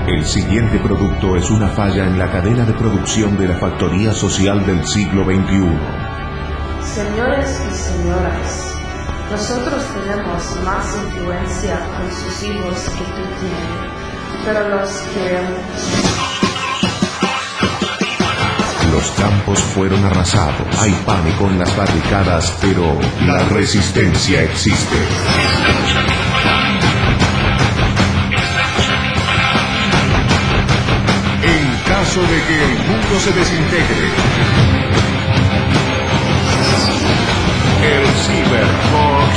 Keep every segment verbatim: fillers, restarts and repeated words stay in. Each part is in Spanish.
El siguiente producto es una falla en la cadena de producción de la factoría social del siglo veintiuno. Señores y señoras, nosotros tenemos más influencia con sus hijos que tú tienes, pero los queremos. Los campos fueron arrasados, hay pánico en las barricadas, pero la resistencia existe. En caso de que el mundo se desintegre, el Cyberpunk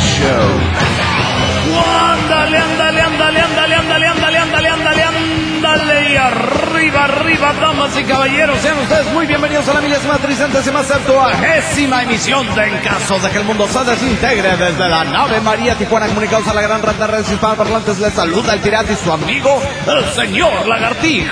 Show. ¡Ándale, ándale, ándale, ándale, ándale, ándale, ándale, ándale, ándale! Y arriba, arriba, damas y caballeros, sean ustedes muy bienvenidos a la milésima tricentésima septuagésima emisión de En Caso de que el Mundo se Desintegre, desde la nave María Tijuana, comunicados a la gran red de redes hispanoparlantes. Les saluda el pirata y su amigo, el señor Lagartija.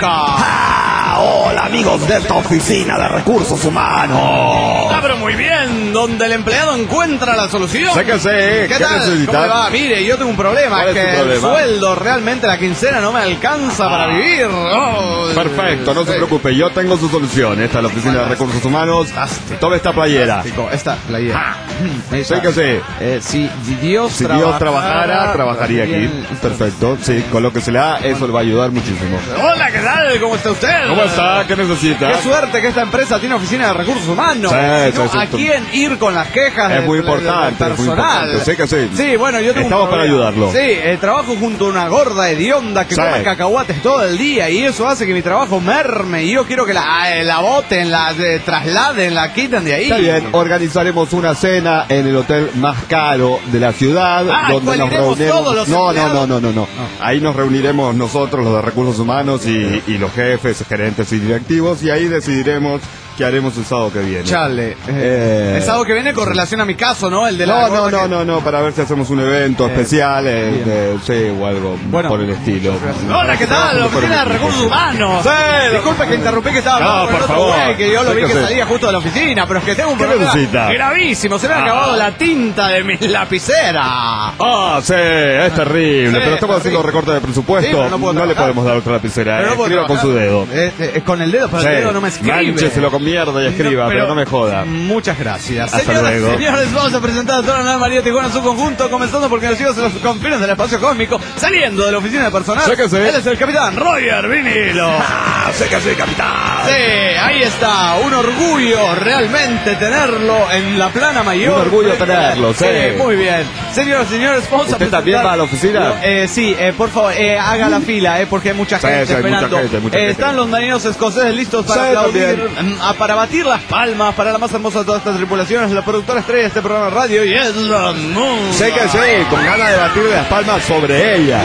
¡Ah! Hola, amigos de esta oficina de recursos humanos. Ah, pero muy bien, donde el empleado encuentra la solución. Sé que sé. ¿Qué, ¿Qué tal? necesitas? ¿Cómo le va? Mire, yo tengo un problema, es que el sueldo, realmente la quincena no me alcanza ah. para vivir. Oh, Perfecto, no sí. se preocupe, yo tengo su solución. Esta es la oficina de recursos humanos. Fantástico. Tome esta playera. Fantástico. Esta playera. Ah. Sé que sé. Eh, si Dios, si trabajara, Dios trabajara, trabajaría aquí. Bien. Perfecto, sí, colóquesela, eso le va a ayudar muchísimo. Hola, ¿qué tal? ¿Cómo está usted? ¿Cómo está? ¿Qué necesita? Qué suerte que esta empresa tiene oficina de recursos humanos. Sí, ¿no? sí, sí, ¿A quién ir con las quejas? Es muy del, importante, del es muy personal? importante. Sé que sí. Sí, bueno, yo tengo Estamos un para ayudarlo. Sí, eh, trabajo junto a una gorda hedionda que sí. come cacahuates todo el día y eso hace que mi trabajo merme y yo quiero que la, eh, la boten, la eh, trasladen, la quiten de ahí. Está bien, organizaremos una cena en el hotel más caro de la ciudad, ah, donde nos reuniremos. Todos los no, no, no, no, no, no. Ah. Ahí nos reuniremos nosotros, los de recursos humanos y, y los jefes, gerentes y directivos, y ahí decidiremos qué haremos el sábado que viene. Chale. Eh, el sábado que viene con relación a mi caso, ¿no? El de la no, no, no, que... no, no, para ver si hacemos un evento eh, especial, eh, de, sí, o algo bueno, por el estilo. Hola, ¿qué tal? La oficina de recursos humanos. Sí, disculpe que interrumpí que estaba no, por, por otro favor. Güey, que yo lo vi que sé. salía justo de la oficina, pero es que tengo un ¿Qué problema necesita? gravísimo. Se me ha ah. acabado la tinta de mi lapicera. Ah, sí, es terrible, sí, pero estamos haciendo recorte de presupuesto. Sí, no, no le podemos dar otra lapicera. Pero no escriba con su dedo. Eh, eh, con el dedo, pero sí. el dedo no me escribe. Máncheselo con mierda y escriba, no, pero, pero no me joda. Muchas gracias. Hasta Señoras luego. y señores, vamos a presentar a toda la nave María Tijuana en su conjunto, comenzando porque nos lleva a los confines del espacio cósmico, saliendo de la oficina de personal. Sé que sí. Él es el capitán Roger Vinilo. Ah, sé que sí, capitán. Sí, ahí está, un orgullo realmente tenerlo en la plana mayor. Un orgullo tenerlo, sí. sí. Muy bien. Señoras y señores, vamos ¿Usted a presentar... también va a la oficina? Eh, sí, eh, por favor, eh, haga la fila, eh, porque hay mucha gente sí, sí, esperando. Mucha gente, mucha eh, gente. Están los daninos escoceses listos para sí, aplaudir, mm, para batir las palmas para la más hermosa de todas estas tripulaciones, la productora estrella de este programa de radio, y es la Musa. Sé que sí, con ganas de batir las palmas sobre ella.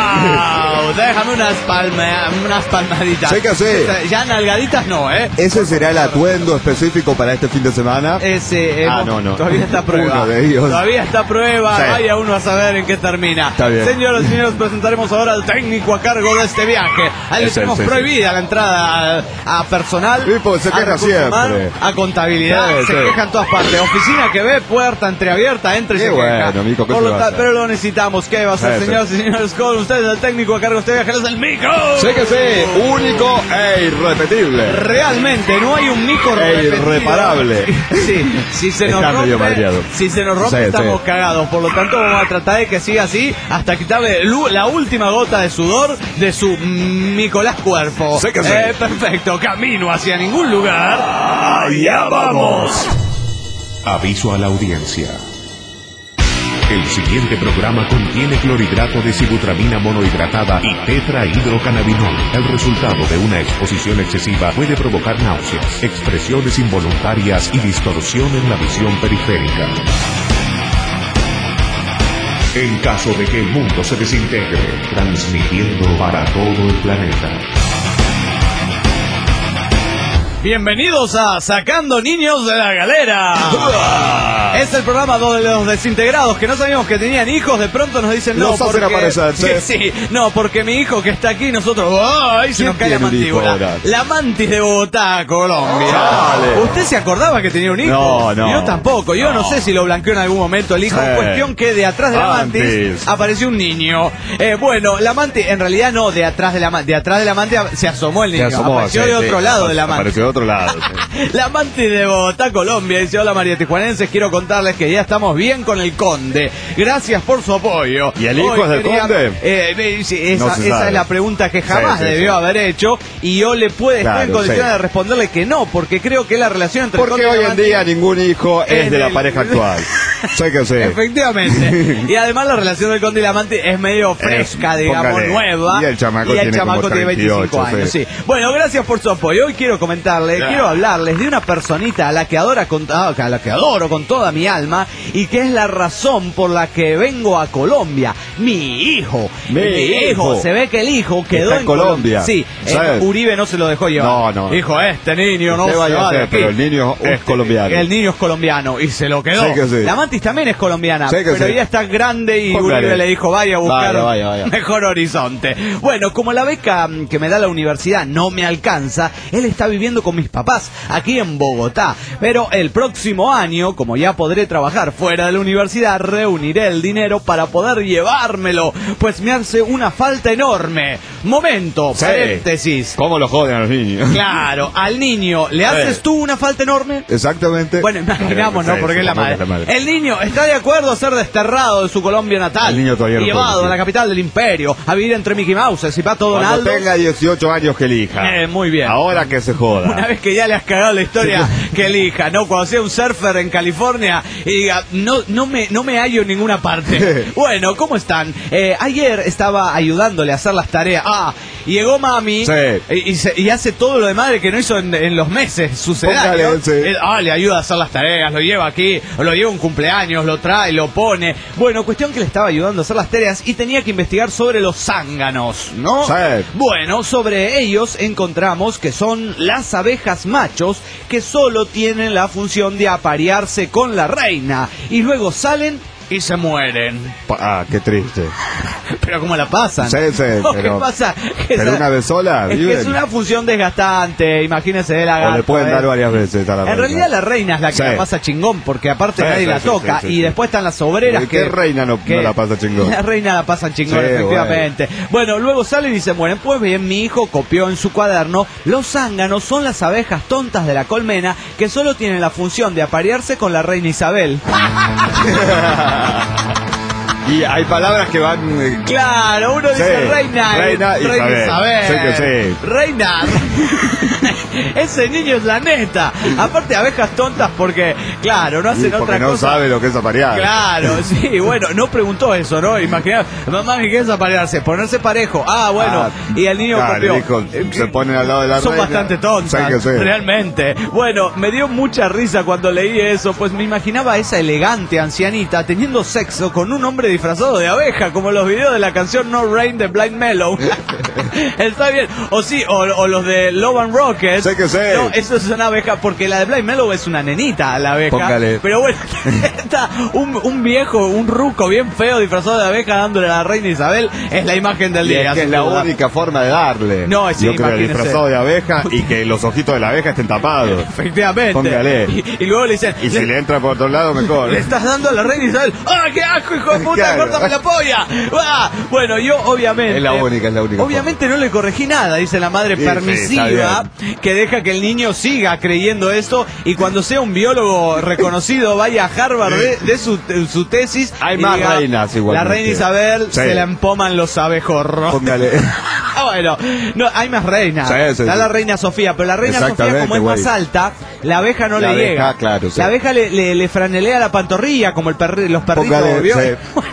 ¡Wow! Déjame unas palmas, unas palmaditas. Sé que sí. Ya nalgaditas no, ¿eh? ¿Ese será el atuendo específico para este fin de semana? Ese, eh, ah, no, no. Todavía está a prueba. Uno de ellos. Todavía está a prueba. Sí. Vaya uno a saber en qué termina. Está bien. Señoras y señores, presentaremos ahora al técnico a cargo de este viaje. A él le tenemos sí, prohibida sí. la entrada a, a personal. Sí, pues se queja siempre. Humano, a contabilidad. Sí, se sí. queja en todas partes. Oficina que ve, puerta entreabierta, entra y qué se bueno, queja. Mico, Por lo ta- pero lo necesitamos. ¿Qué va a hacer, sí, señoras sí. y señores? Con ustedes, el técnico a cargo de este viaje, es el Mico. Sé que sí, único e irrepetible. Realmente, no hay un Mico e irreparable. Sí, si se nos Está medio rompe, mareado. si se nos rompe sí, estamos sí. cagados. Por lo tanto, vamos a tratar de que siga así hasta quitarle la última gota de sudor de su Nicolás cuerpo. Sé que sí. Eh, perfecto, camino hacia ningún lugar. Allá vamos. Aviso a la audiencia. El siguiente programa contiene clorhidrato de sibutramina monohidratada y tetrahidrocannabinol. El resultado de una exposición excesiva puede provocar náuseas, expresiones involuntarias y distorsión en la visión periférica. En caso de que el mundo se desintegre, transmitiendo para todo el planeta. Bienvenidos a Sacando Niños de la Galera. Es el programa donde los desintegrados que no sabíamos que tenían hijos de pronto nos dicen no, los hacen porque aparecer, ¿sí? sí, no, porque mi hijo que está aquí nosotros ¡ay! Se nos cae la mandíbula. La mantis de Bogotá, Colombia. Dale. ¿Usted se acordaba que tenía un hijo? No, no. Yo tampoco. Yo no, no sé si lo blanqueó en algún momento el hijo. Sí. Cuestión que de atrás de la mantis, Mantis. apareció un niño. Eh, bueno, la mantis en realidad no, de atrás de la mantis, de atrás de la mantis se asomó el niño. Se asomó, apareció sí, de otro sí. lado de la mantis. Apareció de otro lado. Sí. La mantis de Bogotá, Colombia, dice: hola María Tijuanenses, quiero contarles que ya estamos bien con el conde. Gracias por su apoyo. ¿Y el hijo Hoy es del quería- conde? Eh, eh, sí, esa, No se esa sabe. es la pregunta que jamás Sí, sí, debió sí. haber hecho, y yo le puedo estar en Claro, condiciones sí. de responderle que no, porque creo que la relación entre el Porque conde y hoy la en mantis- día ningún hijo es En de la el- pareja actual. Sé que sí. Efectivamente. Y además la relación del conde y la amante es medio fresca, Eh, digamos, póngale. nueva. Y el chamaco Y el tiene chamaco como tiene veinticinco treinta y ocho, años, sí. sí. Bueno, gracias por su apoyo. Hoy quiero comentarles, Ya. quiero hablarles de una personita a la que adora con, ah, a la que adoro con toda mi alma, y que es la razón por la que vengo a Colombia. Mi hijo. Mi hijo. Se ve que el hijo quedó Está en Colombia. Sí, eh, ¿Sabes? Uribe no se lo dejó llevar. No, no. Dijo, este niño no Usted se vaya a va de hacer, aquí. pero el niño es colombiano. El niño es colombiano y se lo quedó. Sí que sí. La mantis también es colombiana, Sí que pero sí. ella está grande y Póngale. Uribe le dijo vaya a buscar Vaya, vaya, vaya. mejor horizonte. Bueno, como la beca mm, que me da la universidad no me alcanza, él está viviendo con mis papás aquí en Bogotá. Pero el próximo año, como ya podré trabajar fuera de la universidad, reuniré el dinero para poder llevármelo, pues me hace una falta enorme. Momento, Sí. paréntesis. ¿Cómo lo joden a los niños? Claro, al niño, ¿le haces Sí. tú una falta enorme? Exactamente. Bueno, imaginamos, ¿no? Sí, Porque es la supongo madre. que es la El niño está de acuerdo a ser desterrado de su Colombia natal. El niño todavía y no llevado puede, a la sí. capital del imperio, a vivir entre Mickey Mouse y Pato Cuando Donaldo. tenga dieciocho años que elija. Eh, muy bien. Ahora que se joda. Una vez que ya le has cagado la historia, que elija, ¿no? Cuando sea un surfer en California y diga, no, no me, no me hallo en ninguna parte. Bueno, ¿cómo están? Eh, ayer estaba ayudándole a hacer las tareas. Ah, llegó mami Sí. y, y, se- y hace todo lo de madre que no hizo en, en los meses sucedanios. Póngale, sí. Él, ah, le ayuda a hacer las tareas, lo lleva aquí, lo lleva a un cumpleaños, lo trae, lo pone. Bueno, cuestión que le estaba ayudando a hacer las tareas y tenía que investigar sobre los zánganos, ¿no? Sí. Bueno, sobre ellos encontramos que son las abejas machos que solo tienen la función de aparearse con la reina y luego salen y se mueren. Pa- Ah, qué triste. Pero ¿cómo la pasan? Sí, sí, ¿O pero- ¿Qué pasa? Que pero esa- una vez sola, Es que viven. es una función desgastante, imagínese de la O gata. le pueden ¿eh? dar varias veces a la En reina. realidad la reina es la que Sí. la pasa chingón, porque aparte Sí, nadie sí, la sí, toca. sí, sí, y sí. después están las obreras ¿Y que... qué reina no- no la pasa chingón? La reina la pasan chingón, Sí, efectivamente. Bueno. luego salen y se mueren. Pues bien, mi hijo copió en su cuaderno: los zánganos son las abejas tontas de la colmena que solo tienen la función de aparearse con la reina Isabel. Y hay palabras que van... eh, Claro, uno dice Sí, reina, reina Isabel. Isabel. Sí que sí. Reina. Ese niño es la neta. Aparte, abejas tontas porque, claro, no y hacen porque otra no cosa. sabe lo que es aparear. Claro, sí, bueno, no preguntó eso, ¿no? Imagina, mamá, ¿qué es aparearse? Ponerse parejo. Ah, bueno, Ah, y el niño claro, copió. dijo, Eh, se ponen al lado de la Son reina. bastante tontas, Sí que sí. realmente. Bueno, me dio mucha risa cuando leí eso, pues me imaginaba a esa elegante ancianita teniendo sexo con un hombre disfrazado de abeja, como los videos de la canción No Rain de Blind Mellow. Está bien. O sí, o, o los de Love and Rockets. Sé que sé. No, eso es una abeja, porque la de Blind Mellow es una nenita, la abeja. Póngale. Pero bueno, está un, un viejo, un ruco bien feo disfrazado de abeja dándole a la reina Isabel. Es la imagen del Y día. es que es sin la duda. única forma de darle. No, sí, Yo creo que imagínese. disfrazado de abeja y que los ojitos de la abeja estén tapados. Efectivamente. Póngale. Y, y luego le dicen, Y si le, le entra por otro lado, mejor. le estás dando a la reina Isabel. ¡Ah, qué asco, hijo de puta! Claro. ¡Córtame la polla! ¡Ah! Bueno, yo obviamente... Es la única, es la única Obviamente no le corregí nada, dice la madre Sí, sí, permisiva, está que deja que el niño siga creyendo esto y cuando sea un biólogo reconocido vaya a Harvard de, de su, de su tesis. Hay y más diga, reinas igualmente. La reina Isabel Sí. se la empoman los abejorros. Póngale. Ah, bueno, no, hay más reinas. Sí, sí, Está sí. la reina Sofía, pero la reina Sofía, Exactamente, como es güey. más alta, la abeja no La le abeja, llega. claro, sí. La abeja le, le, le franelea la pantorrilla, como el perri- los perritos. Póngale, ¿vio? sí. Bueno,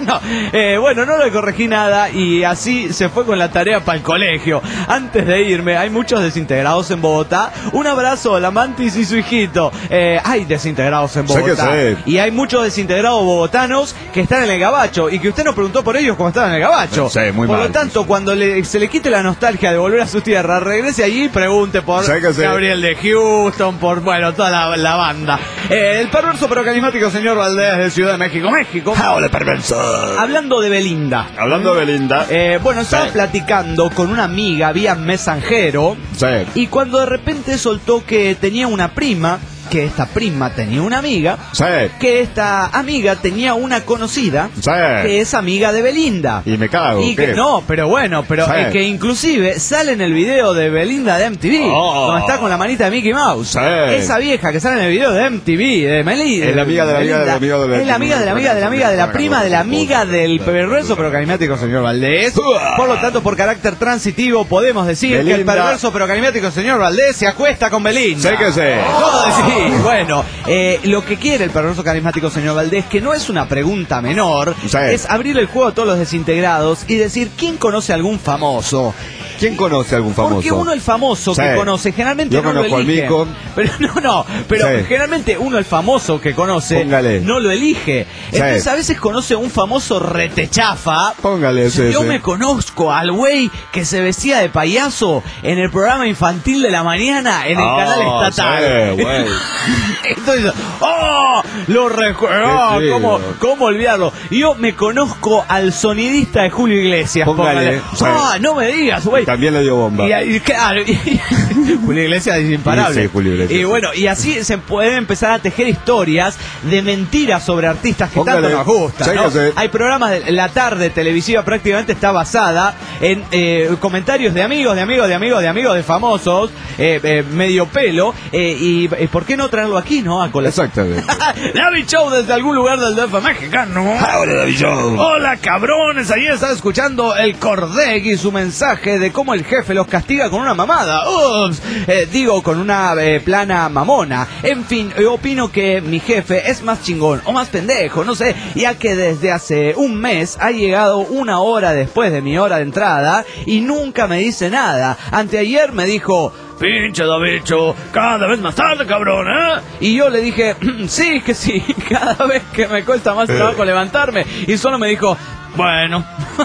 no, eh, bueno, no le corregí nada y así se fue con la tarea para el colegio. Antes de irme, hay muchos desintegrados en Bogotá. Un abrazo a la Mantis y su hijito. Eh, hay desintegrados en Bogotá. Sé que sé. Y hay muchos desintegrados bogotanos que están en el Gabacho y que usted nos preguntó por ellos como estaban en el Gabacho. Sí, muy por mal. lo tanto, cuando le, se le quite la nostalgia de volver a su tierra, regrese allí y pregunte por Sé que sé. Gabriel de Houston, por, bueno, toda la, la banda. Eh, el perverso pero carismático señor Valdés de Ciudad de México, México. ¡Hola, perverso! Hablando de Belinda. Hablando de Belinda. Eh, bueno, estaba Sí. platicando con una amiga vía mensajero. Sí. Y cuando de repente soltó que tenía una prima, que esta prima tenía una amiga, Sí. que esta amiga tenía una conocida, Sí. que es amiga de Belinda. Y me cago. Y ¿qué? que no, pero bueno, pero Sí. eh, que inclusive sale en el video de Belinda de M T V, Oh. donde está con la manita de Mickey Mouse. Sí. Esa vieja que sale en el video de M T V, de Melinda. Es la amiga de la amiga de la amiga de la- Es la amiga de la amiga de la amiga de la prima de la amiga del perverso pero carismático señor Valdés. Por lo tanto, por carácter transitivo, podemos decir que el Belinda. perverso pero carismático señor Valdés se acuesta con Belinda. Sé que sé. ¿Cómo decir? Bueno, eh, lo que quiere el perverso carismático señor Valdés, que no es una pregunta menor, Sí. es abrir el juego a todos los desintegrados y decir quién conoce a algún famoso. ¿Quién conoce a algún famoso? Porque uno el famoso Sí. que conoce, generalmente Yo no lo conozco al elige. Mico. Pero no, no, pero Sí. generalmente uno el famoso que conoce Póngale. no lo elige. Sí. Entonces a veces conoce a un famoso retechafa. Póngale ese. Yo ese. me conozco al güey que se vestía de payaso en el programa infantil de la mañana en el Ah, canal estatal. sí, güey. Entonces, ¡oh! Lo recuerdo. Qué ¿Cómo, chido. ¿Cómo olvidarlo? Yo me conozco al sonidista de Julio Iglesias. Póngale. Sí. ¡Ah! No me digas, güey. También le dio bomba. Y, y- claro, y- Julio Iglesias es imparable. Sí, sí, Julio Iglesias. Y bueno, y así se pueden empezar a tejer historias de mentiras sobre artistas que Póngale. tanto nos gustan, Sí, ¿no? que sí. Hay programas de la tarde televisiva prácticamente está basada en eh, comentarios de amigos, de amigos, de amigos, de amigos de famosos, eh, eh, medio pelo, eh, y eh, ¿por qué no traerlo aquí, no? A colación. Exactamente. David Show desde algún lugar del D F mexicano. Hola, David Show. Hola, cabrones. Ahí está escuchando el Cordeg y su mensaje de cómo el jefe los castiga con una mamada. Ups. Eh, digo, con una eh, plana mamona. En fin, yo opino que mi jefe es más chingón o más pendejo, no sé, ya que desde hace un mes ha llegado una hora después de mi hora de entrada y nunca me dice nada. Anteayer me dijo: pinche Davicho, cada vez más tarde, cabrón, ¿eh? Y yo le dije: sí, que sí, cada vez que me cuesta más trabajo levantarme. Y solo me dijo: bueno.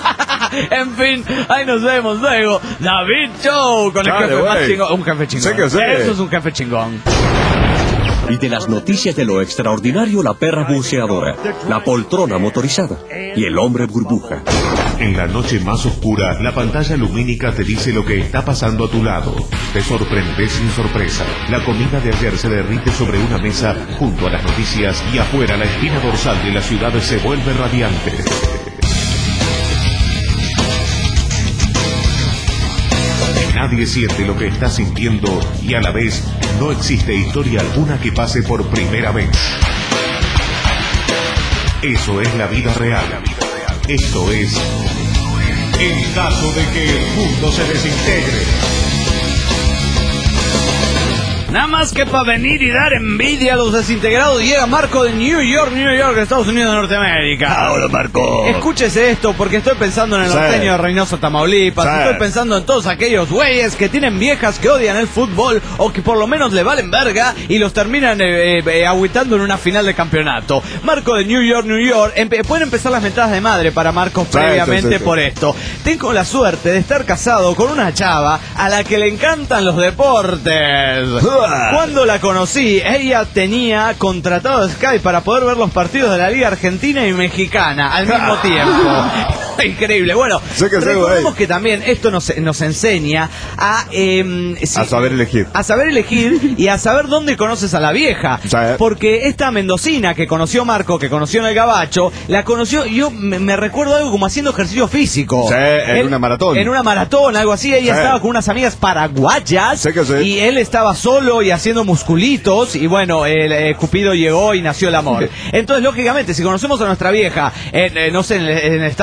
En fin, ahí nos vemos luego. David Show con el Dale, jefe más güey. chingón. Un jefe chingón. Sé que sé. Eso es un jefe chingón. Y de las noticias de lo extraordinario, la perra buceadora, la poltrona motorizada y el hombre burbuja. En la noche más oscura, la pantalla lumínica te dice lo que está pasando a tu lado. Te sorprendes sin sorpresa. La comida de ayer se derrite sobre una mesa junto a las noticias y afuera la espina dorsal de la ciudad se vuelve radiante. Nadie siente lo que está sintiendo y a la vez no existe historia alguna que pase por primera vez. Eso es la vida real. Esto es en caso de que el mundo se desintegre. Nada más que para venir y dar envidia a los desintegrados llega Marco de New York, New York, Estados Unidos de Norteamérica. Hola, Marco. Escúchese esto, porque estoy pensando en el Sí. norteño de Reynosa, Tamaulipas. Sí. Estoy pensando en todos aquellos güeyes que tienen viejas que odian el fútbol o que por lo menos le valen verga y los terminan eh, eh, agüitando en una final de campeonato. Marco de New York, New York. Empe- pueden empezar las mentadas de madre para Marcos Sí, previamente sí, sí, sí. por esto. Tengo la suerte de estar casado con una chava a la que le encantan los deportes. Cuando la conocí, ella tenía contratado Sky para poder ver los partidos de la Liga Argentina y Mexicana al mismo tiempo. Increíble. Bueno, Sé que sé, recordemos güey. que también esto nos, nos enseña a... eh, si- A saber elegir. a saber elegir y a saber dónde conoces a la vieja. Sí. Porque esta mendocina que conoció Marco, que conoció en el Gabacho, la conoció, yo me, me recuerdo algo como haciendo ejercicio físico. Sí, en Él- una maratón. En una maratón, algo así. Ella Sí. estaba con unas amigas paraguayas. Sí que sí. Y él estaba solo y haciendo musculitos. Y bueno, el eh, Cupido llegó y nació el amor. Entonces, lógicamente, si conocemos a nuestra vieja, en, eh, no sé, en el, en el Estadio Azteca,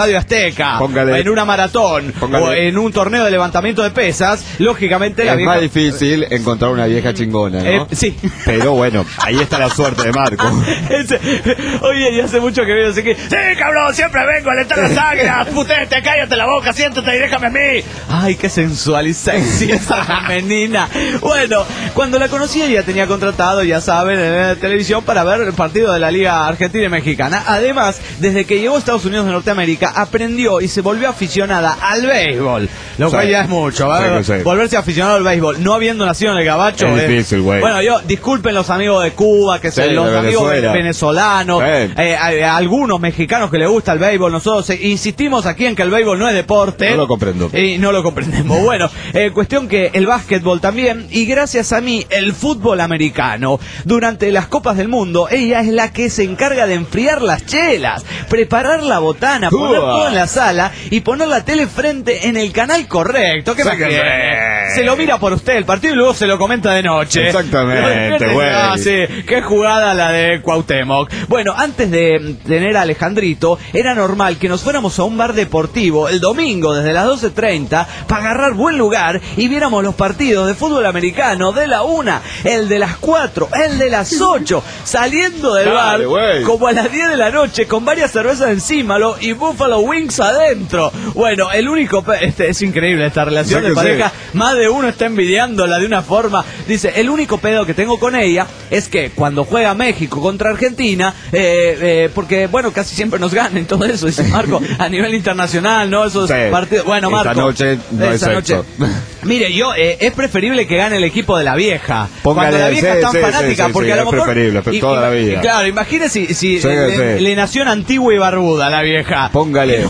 seca, Póngale. en una maratón, Póngale. o en un torneo de levantamiento de pesas, lógicamente la Es vieja... más difícil encontrar una vieja chingona, ¿no? Eh, sí. Pero bueno, ahí está la suerte de Marco. Ese, oye, y hace mucho que veo así que... Sí, cabrón, siempre vengo a alentar las águilas. Putete, cállate la boca, siéntate y déjame a mí. Ay, qué sensual y sexy esa femenina. Bueno, cuando la conocí ella tenía contratado, ya saben, en la televisión para ver el partido de la Liga Argentina y Mexicana. Además, desde que llegó a Estados Unidos de Norteamérica, aprendió y se volvió aficionada al béisbol. Lo cual Sí. ya es mucho, ¿verdad? Sí, sí. Volverse aficionado al béisbol, no habiendo nacido en el Gabacho. Es eh. difícil, güey. Bueno, yo, disculpen los amigos de Cuba, que Sí, son los de amigos Venezuela. venezolanos, Sí. eh, a, a algunos mexicanos que les gusta el béisbol. Nosotros eh, insistimos aquí en que el béisbol no es deporte. No lo comprendo. Y no lo comprendemos. Bueno, eh, cuestión que el básquetbol también, y gracias a mí, el fútbol americano. Durante las Copas del Mundo, ella es la que se encarga de enfriar las chelas, preparar la botana, poner Uah. todo en la sala y poner la tele frente en el canal correcto. ¿Qué Sí más que quiere? sí. Se lo mira por usted el partido y luego se lo comenta de noche. Exactamente, güey. Ah, sí, qué jugada la de Cuauhtémoc. Bueno, antes de tener a Alejandrito, era normal que nos fuéramos a un bar deportivo el domingo desde las doce treinta para agarrar buen lugar y viéramos los partidos de fútbol americano de la una, el de las cuatro, el de las ocho, saliendo del Dale, bar güey. como a las diez de la noche con varias cervezas encima lo, y Buffalo Wings adentro. Bueno, el único... pe- Este, es increíble esta relación Sí de que pareja. sí. Más de uno está envidiándola de una forma. Dice, el único pedo que tengo con ella es que cuando juega México contra Argentina, eh, eh, porque, bueno, casi siempre nos ganan todo eso, dice Marco, a nivel internacional, ¿no? Esos Sí. partidos... Bueno, Esta Marco... noche no hay esta sexo. Mire, yo, eh, es preferible que gane el equipo de la vieja. Póngale, Cuando la vieja sí, es tan sí, fanática, sí, sí, porque sí, a lo es mejor... preferible, pero toda la vida. y claro, imagínese si, si Sí, le, sí. le nació en Antigua y Barbuda la vieja. Póngale.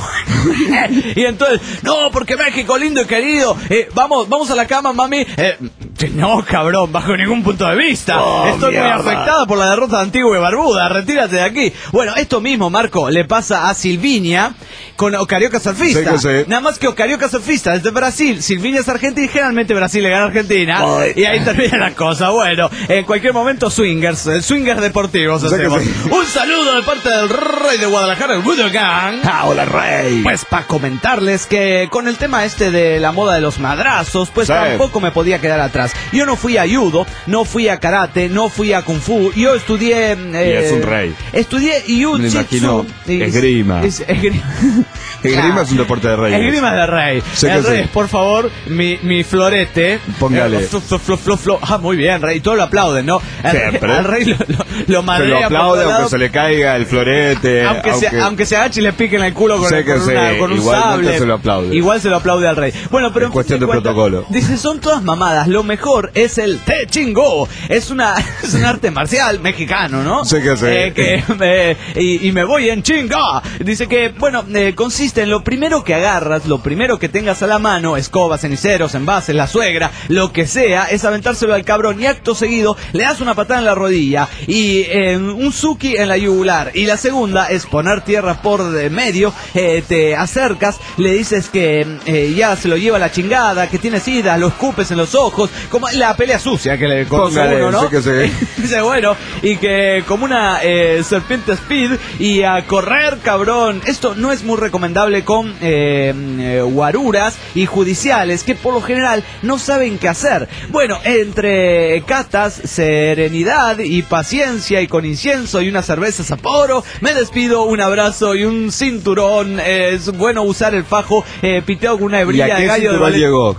Y entonces, no, porque México lindo y querido, eh, vamos, vamos a la cama, mami. Eh, no, cabrón, bajo ningún punto de vista. Oh, Estoy mierda. muy afectada por la derrota de Antigua y Barbuda. Retírate de aquí. Bueno, esto mismo, Marco, le pasa a Silvinia con Ocarioca Surfista. Sí que sí. Nada más que Ocarioca Surfista es de Brasil, Silvinia es argentina y generalmente Brasil le gana a Argentina. Ay. Y ahí termina la cosa. Bueno, en cualquier momento swingers, eh, swingers deportivos Sí que hacemos. sí. Un saludo de parte del rey de Guadalajara, el Budokan. Ah, hola, rey. Pues para comentarles que con el tema este de la moda de los madrazos, pues Sí. tampoco me podía quedar atrás. Yo no fui a judo, no fui a karate, no fui a kung fu. Yo estudié... eh, es un rey. Estudié jiu-jitsu. Me imagino y- esgrima. es- esgrima. Esgrima es un deporte de reyes. Esgrima de rey. Sí que el rey, sí. por favor, mi, mi florete. Póngale. Eh, flu, flu, flu, flu, flu. Ah, muy bien, rey. Todos lo aplauden, ¿no? Al, Siempre. al rey lo, lo, lo Se madrea lo por aplaude todos aunque lados. se le caiga el florete. Aunque, Se, aunque se agache y le piquen el culo con, Sé con que una- sí, con un igualmente sable. se lo aplaude. Igual se lo aplaude al rey. Bueno, pero Es en cuestión fin de cuentas, protocolo. dice, son todas mamadas. Lo mejor es el Te Chingó. Es una es un arte marcial mexicano, ¿no? Sí que sí. Eh, que, eh, y, y me voy en chinga. Dice que, bueno, eh, consiste en lo primero que agarras, lo primero que tengas a la mano, escobas, ceniceros, envases, la suegra, lo que sea, es aventárselo al cabrón y acto seguido le das una patada en la rodilla y eh, un suki en la yugular. Y la segunda es poner tierra por de medio, eh, te acercas, le dices que eh, ya se lo lleva la chingada, que tiene sida, lo escupes en los ojos, como la pelea sucia que le conoce Póngale, uno, ¿no? sí que sí. Dice, bueno, y que como una eh, serpiente speed y a correr, cabrón. Esto no es muy recomendable con eh, eh, guaruras y judiciales que por lo general no saben qué hacer. Bueno, entre catas, serenidad y paciencia y con incienso y una cerveza Sapporo, me despido, un abrazo y un cinturón. Eh, es bueno usar el fajo eh, piteado con una ¿Y hebrilla a de qué gallo de cinturón Valencia. llegó?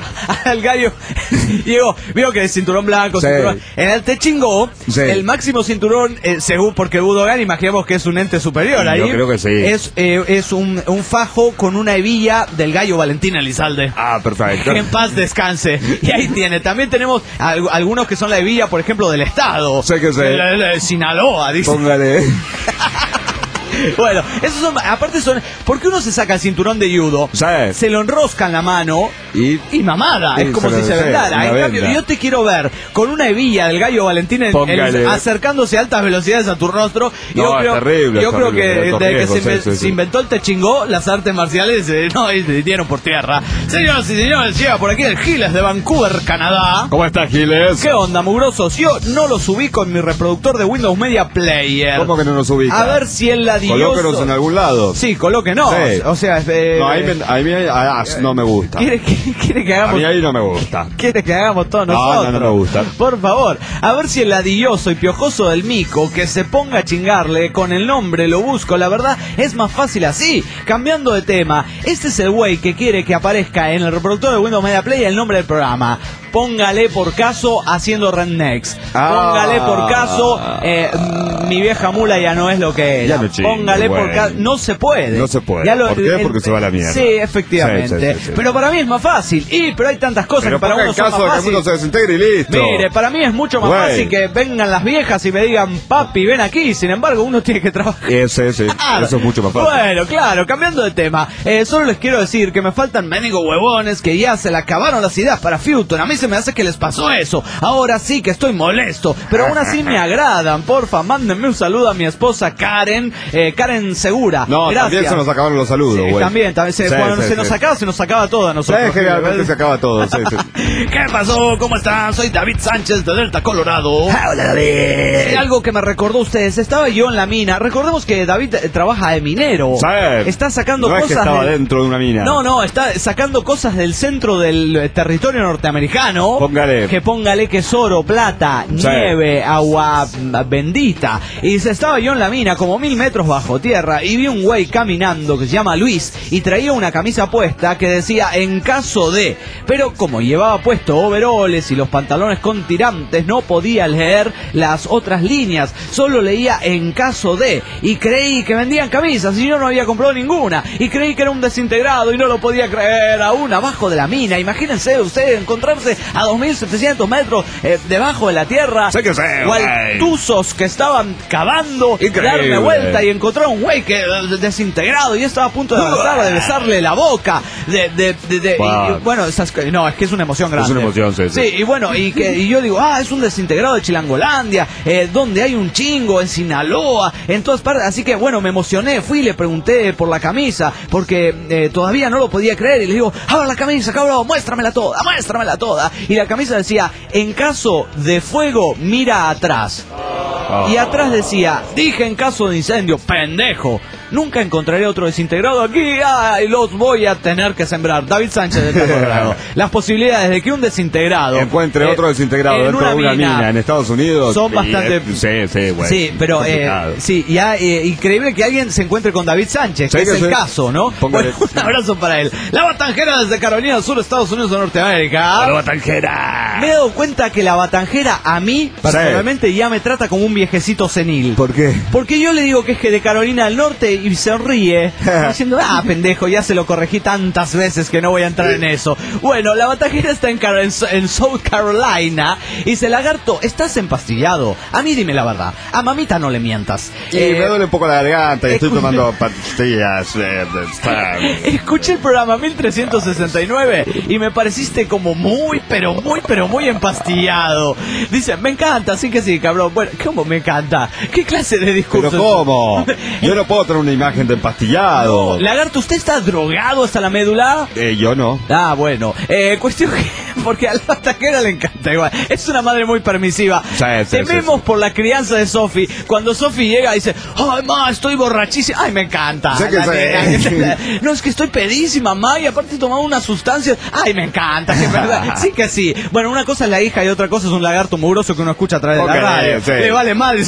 Al gallo, Diego, vio que el cinturón blanco, Sí. cinturón. En el Te Chingó, Sí. el máximo cinturón, eh, según, porque Budokan, imaginemos que es un ente superior Yo ahí. creo que sí. Es, eh, es un, un fajo con una hebilla del gallo Valentín Elizalde. Ah, perfecto. Que en paz descanse. Y ahí tiene. También tenemos al- algunos que son la hebilla, por ejemplo, del Estado. Sí que sí. De, de- de Sinaloa, dice. Póngale. Bueno, esos son, aparte son, porque uno se saca el cinturón de judo, Sí. se lo enrosca en la mano Y y mamada, Sí, es como se si lo- se sí, vendara. una En cambio, venda. yo te quiero ver con una hebilla del gallo Valentín en- Póngale. en- acercándose a altas velocidades a tu rostro. No, yo es creo, terrible, yo es creo terrible, que alto desde que riesgo, se, sí, me- sí, se sí. inventó el te chingó, las artes marciales eh, no, y se dieron por tierra. Señoras y señores, llega por aquí el Giles de Vancouver, Canadá. ¿Cómo está, Giles? ¿Qué onda, mugrosos? Yo no los ubico en mi reproductor de Windows Media Player. ¿Cómo que no nos ubica? A ver si en la ladilloso. Colóquenos en algún lado. Sí, colóquenos. Sí. O sea, eh, no, a mí, me, a mí a, a, no me gusta. ¿Quiere que, quiere que hagamos? A mí ahí no me gusta. ¿Quiere que hagamos todos no, nosotros? No, no me gusta. Por favor, a ver si el ladilloso y piojoso del mico que se ponga a chingarle con el nombre lo busco. La verdad es más fácil así. Cambiando de tema, este es el güey que quiere que aparezca en el reproductor de Windows Media Play el nombre del programa. Póngale por caso haciendo rednecks. Ah. Póngale por caso eh, mi vieja mula ya no es lo que era. No chingue, Póngale bueno. por caso. No se puede. No se puede. Lo, ¿Por qué? el, Porque el, se va a la mierda. Sí, efectivamente. Sí, sí, sí, sí. Pero para mí es más fácil. Y pero hay tantas cosas pero que para uno son más fáciles. fáciles. Que uno se desintegre y listo. Mire, para mí es mucho más Güey. fácil que vengan las viejas y me digan, papi, ven aquí. Sin embargo, uno tiene que trabajar. Ese, ese. Eso es mucho más fácil. Bueno, claro, cambiando de tema. Eh, solo les quiero decir que me faltan mendigos huevones que ya se le acabaron las ideas para Future. A mí se me hace que les pasó eso. Ahora sí que estoy molesto, pero aún así me agradan. Porfa, mándenme un saludo a mi esposa Karen, eh, Karen Segura. No, gracias. También se nos acabaron los saludos, güey. Sí, también, también. Se, sí, cuando sí, se sí. nos acaba, se nos acaba todo a nosotros. Sí, generalmente se acaba todo. Sí, sí. ¿Qué pasó? ¿Cómo están? Soy David Sánchez de Delta, Colorado. Hola, David. Sí, algo que me recordó ustedes. Estaba yo en la mina. Recordemos que David eh, trabaja de minero. Sí. Está sacando no cosas. Es que estaba del... dentro de una mina. No, no, está sacando cosas del centro del territorio norteamericano. Póngale. Que póngale que es oro, plata, sí. nieve, agua bendita. Y se estaba yo en la mina, como mil metros bajo tierra, y vi un güey caminando que se llama Luis y traía una camisa puesta que decía en caso de. Pero como llevaba puesto overoles y los pantalones con tirantes, no podía leer las otras líneas. Solo leía en caso de. Y creí que vendían camisas y yo no había comprado ninguna. Y creí que era un desintegrado y no lo podía creer. Aún abajo de la mina. Imagínense ustedes encontrarse a dos mil setecientos metros eh, debajo de la tierra. Sé que sé, Gualtuzos que estaban cavando. Increíble. Darme vuelta y encontrar un güey que eh, desintegrado. Y yo estaba a punto de abrazarlo, de besarle la boca. De, de, de, de wow. y, bueno, esas, no, es que es una emoción grande. Es una emoción, sí. Sí, sí. y bueno, y, que, y yo digo, ah, es un desintegrado de Chilangolandia, eh, donde hay un chingo, en Sinaloa, en todas partes. Así que bueno, me emocioné, fui y le pregunté por la camisa, porque eh, todavía no lo podía creer. Y le digo, abra la camisa, cabrón, muéstramela toda, muéstramela toda. Y la camisa decía, en caso de fuego, mira atrás. Oh. Y atrás decía, dije en caso de incendio, pendejo. Nunca encontraré otro desintegrado aquí. Ay, los voy a tener que sembrar. David Sánchez de Colorado. Las posibilidades de que un desintegrado encuentre eh, otro desintegrado dentro una de una mina, mina en Estados Unidos son bastante. Y, eh, sí, sí, bueno, sí, pero eh, sí, ya eh, increíble que alguien se encuentre con David Sánchez, que, que es el sí. caso, ¿no? Bueno, un abrazo para él. La Batanjera desde Carolina del Sur, Estados Unidos de Norteamérica. La Batanjera. Me he dado cuenta que la Batanjera a mí personalmente sí. ya me trata como un viejecito senil. ¿Por qué? Porque yo le digo que es que de Carolina del Norte y se ríe diciendo, ah, pendejo, ya se lo corregí tantas veces que no voy a entrar en eso. Bueno, la Batanjera está en, Car en, en South Carolina y dice, lagarto, ¿estás empastillado? A mí dime la verdad, a mamita no le mientas. Y eh, me duele un poco la garganta y estoy tomando pastillas. Eh, Escuché el programa mil trescientos sesenta y nueve y me pareciste como muy, pero muy, pero muy empastillado. Dice, me encanta, así que sí, cabrón. Bueno, ¿cómo me encanta? ¿Qué clase de discurso? ¿Pero cómo? Yo no puedo tener una imagen de empastillado. No, lagarto, ¿usted está drogado hasta la médula? Eh, yo no. Ah, bueno. Eh, cuestión que... Porque a la Batanjera le encanta igual. Es una madre muy permisiva. Sí, sí, Tememos sí, sí. por la crianza de Sofi. Cuando Sofi llega y dice, ay, ma, estoy borrachísima. Ay, me encanta. Sé que la, no, es que estoy pedísima, ma, y aparte he tomado unas sustancias. Ay, me encanta, que verdad. Sí que sí. Bueno, una cosa es la hija y otra cosa es un lagarto mugroso que uno escucha a través okay, de la radio. Sí. Le vale madre.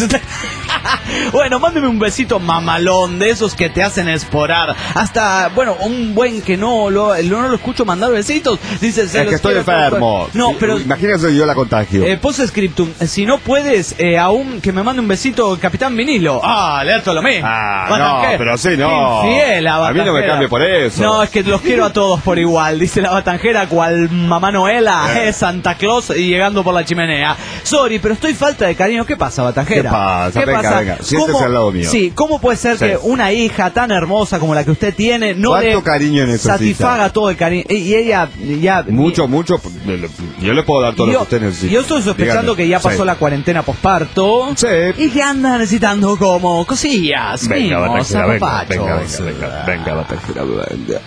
Bueno, mándeme un besito mamalón de esos que te hacen esporar. Hasta, bueno, un buen que no lo, no lo escucho mandar besitos. Dice, se es que estoy enfermo. No, pero imagínate yo la contagio. Eh, Postscriptum, si no puedes, eh, aún que me mande un besito Capitán Vinilo. Ah, le da lo mismo. Ah, Batanjera. No, pero sí, no. Infiel, la a mí no me cambie por eso. No, es que los quiero a todos por igual. Dice la Batanjera, cual mamá Noela, eh. es Santa Claus y llegando por la chimenea. Sorry, pero estoy falta de cariño. ¿Qué pasa, Batanjera? ¿Qué pasa? ¿Qué venga, pasa? venga. Siéntese al lado mío. Sí, ¿cómo puede ser sí. que una hija tan hermosa como la que usted tiene no le cariño satisfaga todo el cariño? Y ella ya... Mucho, y, mucho. Yo le puedo dar todo yo, lo que usted necesita. Yo estoy sospechando Dígame. que ya pasó sí. la cuarentena posparto. Sí. Y que anda necesitando como cosillas. Venga, mimos, Batanjera, venga, venga, venga, venga, Batanjera, venga.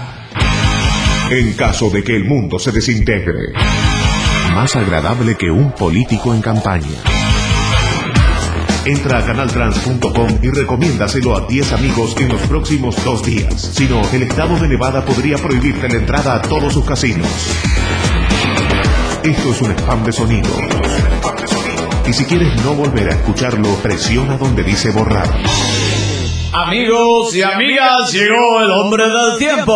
En caso de que el mundo se desintegre, más agradable que un político en campaña. Entra a canal trans punto com y recomiéndaselo a diez amigos en los próximos dos días. Si no, el estado de Nevada podría prohibirte la entrada a todos sus casinos. Esto es un spam de sonido. Y si quieres no volver a escucharlo, presiona donde dice borrar. Amigos y amigas, llegó el hombre del tiempo.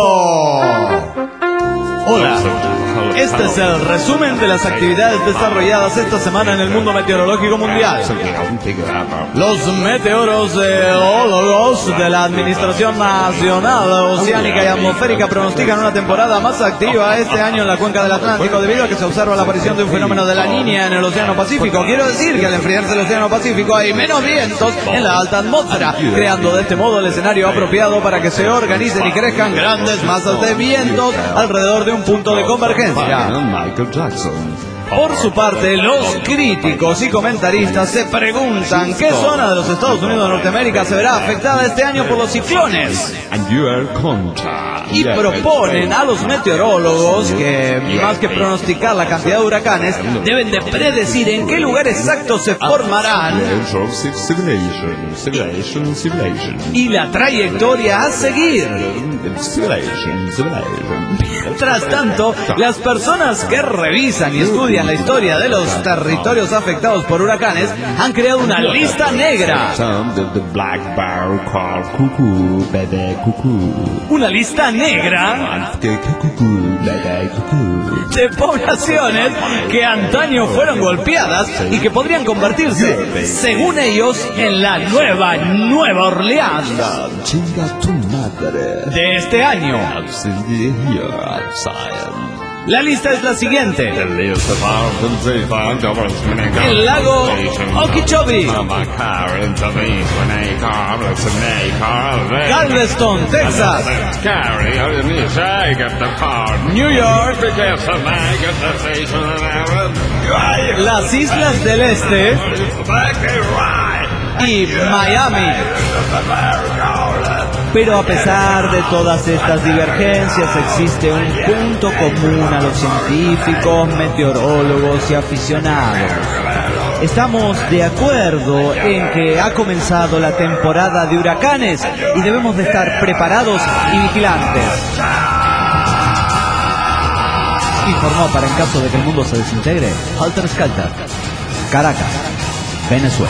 Hola. Este es el resumen de las actividades desarrolladas esta semana en el mundo meteorológico mundial. Los meteorólogos de la Administración Nacional Oceánica y Atmosférica pronostican una temporada más activa este año en la cuenca del Atlántico debido a que se observa la aparición de un fenómeno de la Niña en el Océano Pacífico. Quiero decir que al enfriarse el Océano Pacífico hay menos vientos en la alta atmósfera, creando de este modo el escenario apropiado para que se organicen y crezcan grandes masas de vientos alrededor de un punto de convergencia. Michael Jackson. Por su parte, los críticos y comentaristas se preguntan qué zona de los Estados Unidos de Norteamérica se verá afectada este año por los ciclones. Y proponen a los meteorólogos que, más que pronosticar la cantidad de huracanes, deben de predecir en qué lugar exacto se formarán y la trayectoria a seguir. Mientras tanto, las personas que revisan y estudian la historia de los territorios afectados por huracanes han creado una lista negra. Una lista negra de poblaciones que antaño fueron golpeadas y que podrían convertirse, según ellos, en la nueva Nueva Orleans de este año. La lista es la siguiente: el lago Okeechobee, Galveston, Texas, New York, las Islas del Este y Miami. Pero a pesar de todas estas divergencias, existe un punto común a los científicos, meteorólogos y aficionados. Estamos de acuerdo en que ha comenzado la temporada de huracanes y debemos de estar preparados y vigilantes. Informó para en caso de que el mundo se desintegre, Halter Skelter, Caracas, Venezuela.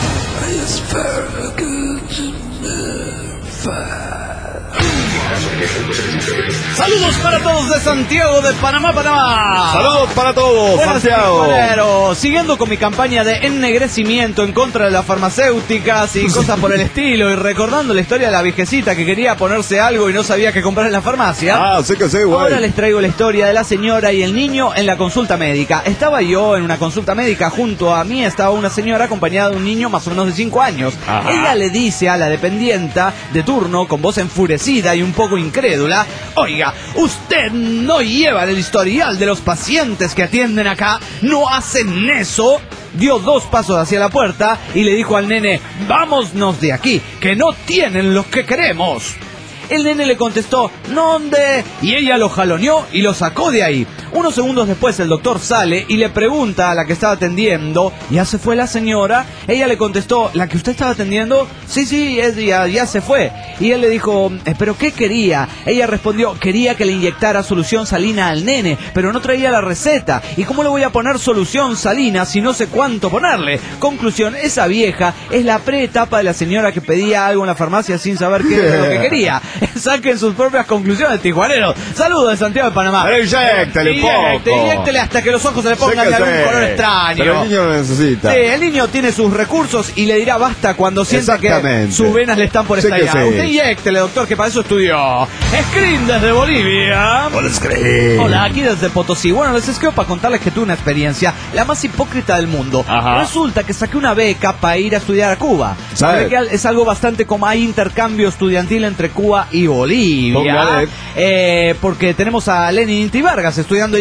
Saludos para todos de Santiago de Panamá, Panamá. Saludos para todos, Buenas, Santiago. Picoleros. Siguiendo con mi campaña de ennegrecimiento en contra de las farmacéuticas y cosas por el estilo, y recordando la historia de la viejecita que quería ponerse algo y no sabía qué comprar en la farmacia. Ah, sí que sí, güey. Ahora les traigo la historia de la señora y el niño en la consulta médica. Estaba yo en una consulta médica, junto a mí estaba una señora acompañada de un niño más o menos de cinco años. Ajá. Ella le dice a la dependienta de turno, con voz enfurecida y un poco incrédula: oiga, usted no lleva el historial de los pacientes que atienden acá, no hacen eso. Dio dos pasos hacia la puerta y le dijo al nene: vámonos de aquí, que no tienen lo que queremos. El nene le contestó: ¿dónde? Y ella lo jaloneó y lo sacó de ahí. Unos segundos después el doctor sale y le pregunta a la que estaba atendiendo: ¿ya se fue la señora? Ella le contestó: ¿la que usted estaba atendiendo? Sí, sí, es, ya, ya se fue. Y él le dijo: ¿pero qué quería? Ella respondió: quería que le inyectara solución salina al nene, pero no traía la receta. ¿Y cómo le voy a poner solución salina si no sé cuánto ponerle? Conclusión: esa vieja es la preetapa de la señora que pedía algo en la farmacia sin saber qué era lo que quería. Saquen sus propias conclusiones, tijuaneros. Saludos de Santiago de Panamá. Pero inyéctele poco. Inyéctele hasta que los ojos se le pongan de algún color extraño. Pero el niño lo necesita. Sí, el niño tiene sus recursos y le dirá basta cuando sienta que sus venas le están por estallar. Sí, usted inyéctele, doctor, que para eso estudió. Screen desde Bolivia. Hola, Screen. Hola, aquí desde Potosí. Bueno, les escribo para contarles que tuve una experiencia, la más hipócrita del mundo. Ajá. Resulta que saqué una beca para ir a estudiar a Cuba. ¿Sabe? Es algo bastante como hay intercambio estudiantil entre Cuba y Bolivia, eh, porque tenemos a Lenin Inti Vargas estudiando ya.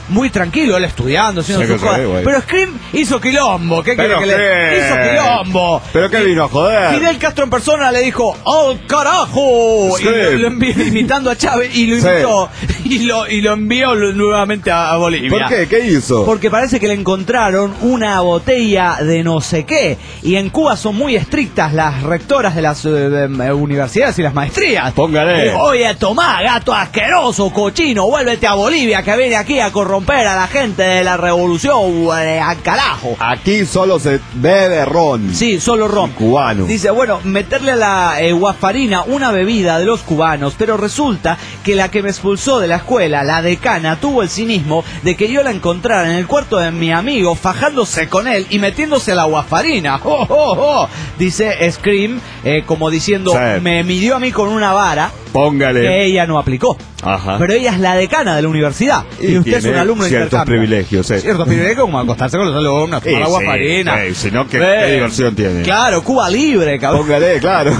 muy tranquilo, él estudiando, haciendo Sí, sus que cosas. sí, güey. Pero Scream hizo quilombo. ¿Qué quiere ¿Pero que le qué? hizo quilombo? ¿Pero qué vino a joder? Fidel Castro en persona le dijo, ¡al carajo! Y Scream. lo, lo envió imitando a Chávez y lo Sí. invitó y lo, y lo envió nuevamente a, a Bolivia. ¿Por qué? ¿Qué hizo? Porque parece que le encontraron una botella de no sé qué. Y en Cuba son muy estrictas las rectoras de las eh, eh, universidades y las maestrías. Póngale. Eh, Oye, tomá, gato asqueroso, cochino, vuélvete a Bolivia que viene aquí a corromper a la gente de la revolución, eh, al carajo. Aquí solo se bebe ron. Sí, solo ron. Cubano. Dice, bueno, meterle a la eh, guafarina una bebida de los cubanos, pero resulta que la que me expulsó de la escuela, la decana, tuvo el cinismo de que yo la encontrara en el cuarto de mi amigo, fajándose con él y metiéndose la guafarina. ¡Oh, oh, oh! Dice Scream, eh, como diciendo, Sí. me midió a mí con una vara Póngale. que ella no aplicó. Ajá. Pero ella es la decana de la universidad. Y, Y usted es un tiene alumno de ciertos intercambio. privilegios, sí. Ciertos privilegios como acostarse con los alumnos, tomar Y la sí, guafarina. sí, si no, ¿qué- Eh, qué diversión tiene? Claro, Cuba libre, cabrón. Póngale, claro.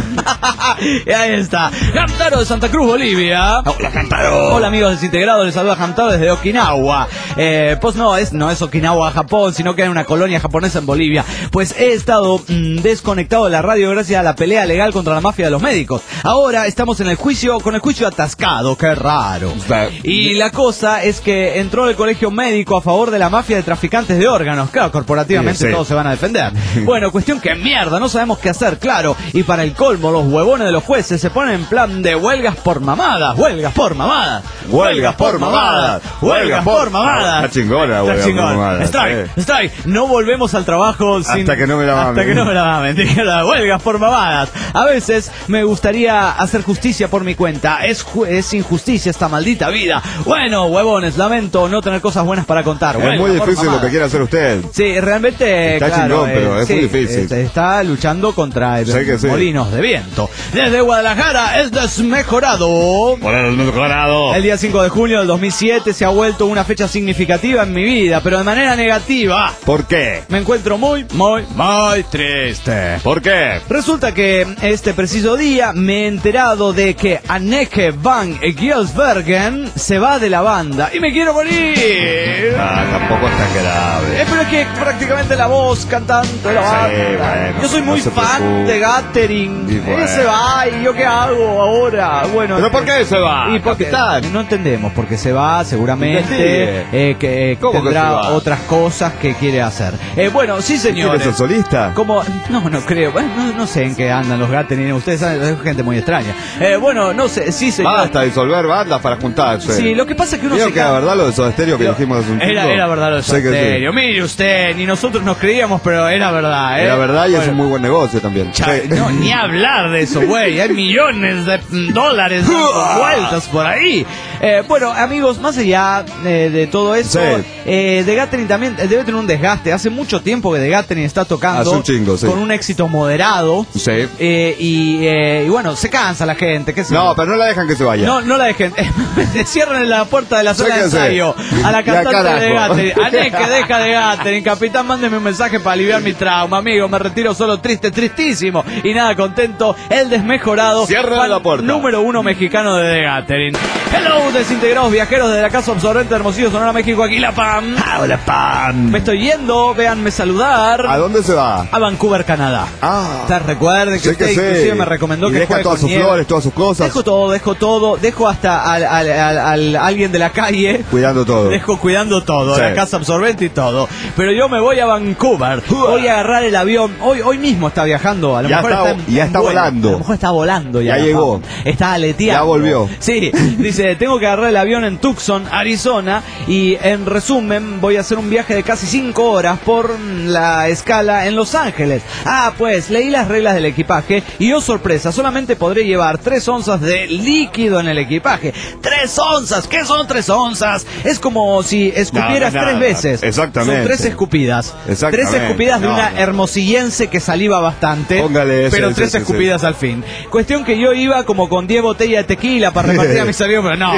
Y ahí está. Hamtaro de Santa Cruz, Bolivia. Hola, Hamtaro. Hola amigos desintegrados, les saluda Hamtaro desde Okinawa. Eh, pues no es, no es Okinawa, Japón, sino que hay una colonia japonesa en Bolivia. Pues he estado mm, desconectado de la radio gracias a la pelea legal contra la mafia de los médicos. Ahora estamos en el juicio, con el juicio atascado, qué raro. Y la cosa es que entró el colegio médico a favor de la mafia de traficantes de órganos. Claro, corporativamente Sí, sí. todos se van a defender. Bueno, cuestión que mierda, no sabemos qué hacer, claro. Y para el colmo, los huevones de los jueces se ponen en plan de huelgas por mamadas, huelgas por mamadas, Huelgas por mamadas, huelgas por mamadas. Está chingona, Está huelgas por chingón. mamadas, Strike, sí. strike. No volvemos al trabajo sin... Hasta que no me la mamen. Hasta que no me la mamen. Dijera, huelgas por mamadas. A veces me gustaría hacer justicia por mi cuenta. Es, ju- es injusticia esta maldita vida. Bueno, huevones, lamento no tener cosas buenas para contar. Es Huelgas muy por difícil lo mamadas. que quiere hacer usted. Sí, realmente, Está claro, chingón, pero es muy difícil. este, está luchando contra el Sé que sí. molinos de viento. Desde Guadalajara es desmejorado. Por el mejorado. El día cinco de junio del dos mil siete se ha vuelto una fecha significativa en mi vida, pero de manera negativa. ¿Por qué? Me encuentro muy, muy, muy triste. ¿Por qué? Resulta que este preciso día me he enterado de que Anneke van Gelsbergen se va de la banda y me quiero morir. Ah, tampoco es tan grave. Eh, pero es que prácticamente la voz cantante de la Sí, banda. bueno, Yo soy muy no se fan preocupe. de Gathering. Y bueno. Ella se va y yo qué hago ahora. Bueno. ¿Pero por qué se va, Y porque capitán? no entendemos por qué se va, seguramente Investigue. eh, que eh, ¿Cómo que tendrá se va? otras cosas que quiere hacer. Eh, bueno, sí señores. ¿Quiere ser solista? Como, no, no creo. Bueno, no, no sé en qué andan los Gathering. Ustedes saben, es gente muy extraña. Eh, bueno, no sé, sí señor. Basta disolver bandas para juntarse. Sí, lo que pasa es que uno ¿Vieron se que era cansa. verdad lo de Soda Stereo que Lo- dijimos hace un Era, tiempo? era verdad lo de Sé que Soda sí. Stereo. Mire usted, ni nosotros nos creíamos, pero era verdad, ¿eh? Era verdad y es Bueno, un muy buen negocio también. cha- Sí. no, ni hablar de eso, güey. Hay millones de mm, dólares dando vueltas por ahí. Eh, bueno, amigos, más allá eh, de todo eso, Sí. eh, The Gathering también eh, debe tener un desgaste. Hace mucho tiempo que The Gathering está tocando Hace un chingo, sí. con un éxito moderado. Sí. Eh, y, eh, y bueno, se cansa la gente. ¿qué sé No, yo? pero no la dejan que se vaya. No, no la dejen. Cierren la puerta de la sala de Sáquense. ensayo a la Ya, cantante de carajo. Gathering. Anneke, deja de Gathering. Capitán, mándeme un mensaje para aliviar mi trauma, amigo. Me retiro solo triste, tristísimo y nada contento. El desmejorado. Cierren fan la puerta. Número uno mexicano de The Gathering. Hello, desintegrados viajeros de la casa absorbente de Hermosillo, Sonora, México. Aquí La Pam. Hola, Pam. Me estoy yendo. Véanme saludar. ¿A dónde se va? A Vancouver, Canadá. Ah. Ustedes recuerden que Sé usted que sí. inclusive me recomendó Y que deja juegue todas con sus nieve. flores, todas sus cosas. Dejo todo, dejo todo, dejo hasta al, al, al, al- alguien de la calle. Cuidando todo. Dejo cuidando todo, Sí. la casa absorbente y todo. Pero yo me voy a Vancouver. Voy a agarrar el avión. Hoy hoy mismo está viajando. A lo Ya mejor está- está, en- ya en está vuelo. volando. A lo mejor está volando ya. Ya la llegó. fama. Está aleteando. Ya volvió. Sí, dice, tengo que agarrar el avión en Tucson, Arizona. Y en resumen, voy a hacer un viaje de casi cinco horas por la escala en Los Ángeles. Ah, pues leí las reglas del equipaje y oh sorpresa, solamente podré llevar tres onzas de líquido en el equipaje. ¡Tres onzas! ¿Qué son tres onzas? Es como si escupieras No, no, tres no, veces. exactamente. Son tres escupidas. Exactamente. Tres escupidas de No, una no. hermosillense que saliva bastante. Póngale ese, pero ese, tres ese, escupidas al fin. Cuestión que yo iba como con diez botellas de tequila para repartir a mis amigos, pero no, Sí,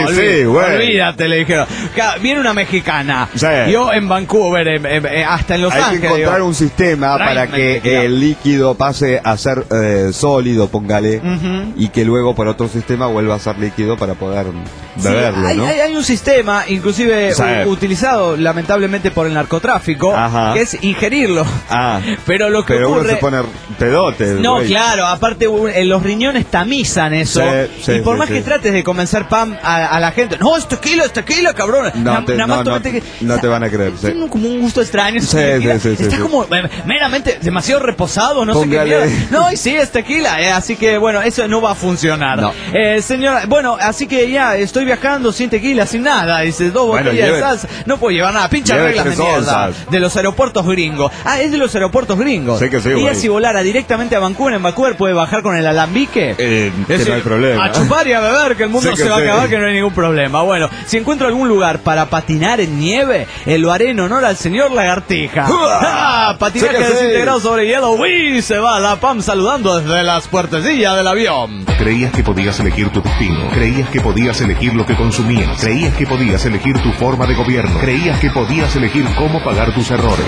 olvídate, sí, güey. olvídate, le dijeron. Ca- Viene una mexicana. Sí. Yo en Vancouver, en- en- en- hasta en Los Hay Ángeles. que encontrar digo, un sistema tráeme para que tequila. el líquido pase a ser eh, sólido, póngale, Ujú. y que luego por otro sistema vuelva a ser líquido para poder Sí, beberlo, hay, ¿no? hay- hay un sistema, inclusive Sí. u- utilizado lamentablemente por el narcotráfico, Ajá. que es ingerirlo. Ah, Pero lo que pero ocurre... uno se pone pedote. No, güey. claro, aparte u- eh, los riñones tamizan eso. Sí, sí, y por sí, más sí. que trates de convencer Pam a, a la gente, no, es tequila, es tequila, cabrón. No, Na- te, nada no, más no, tomate que- no o sea, te van a creer. sí. tiene como un gusto extraño. ese Sí, tequila. sí, sí, sí, Está sí. como eh, meramente demasiado reposado, no Póngale. sé qué mierda. No, y sí, es tequila. eh, así que bueno, eso no va a funcionar. No. Eh, señora, bueno, así que ya estoy viajando sin tequila, sin nada. Dice, dos Bueno, botellas lleve- de salsa. No puedo llevar nada. Pincha lleve reglas de tres mierda. onzas. De los aeropuertos gringos. Ah, es de los aeropuertos gringos. Sí que sí, Ella güey. si volara directamente a Vancouver, en Vancouver puede bajar con el alambique. Eh, que Es no hay decir, problema. A chupar y a beber, que el mundo Sí que se va sí. a acabar, que no hay ningún problema. Bueno, si encuentro algún lugar para patinar en nieve, eh, lo haré en honor al señor Lagartija. ¡Ah! Patinaje Sí que sí. desintegrado sobre hielo. ¡Uy! Se va la Pam saludando desde las puertecillas del avión. Creías que podías elegir tu destino. Creías que podías elegir lo que consumías. Creías que podías elegir tu forma de gobierno. Creías que podías elegir cómo pagar tus errores.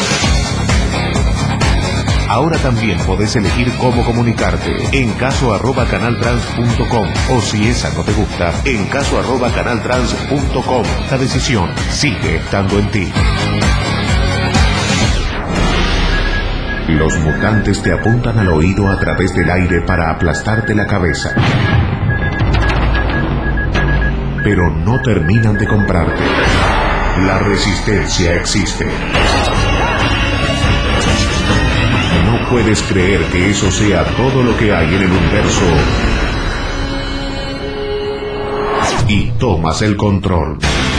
Ahora también podés elegir cómo comunicarte. En caso arroba canaltrans punto com. O si esa no te gusta, en caso arroba canaltrans punto com. La decisión sigue estando en ti. Los mutantes te apuntan al oído a través del aire para aplastarte la cabeza. Pero no terminan de comprarte. La resistencia existe. No puedes creer que eso sea todo lo que hay en el universo. Y tomas el control.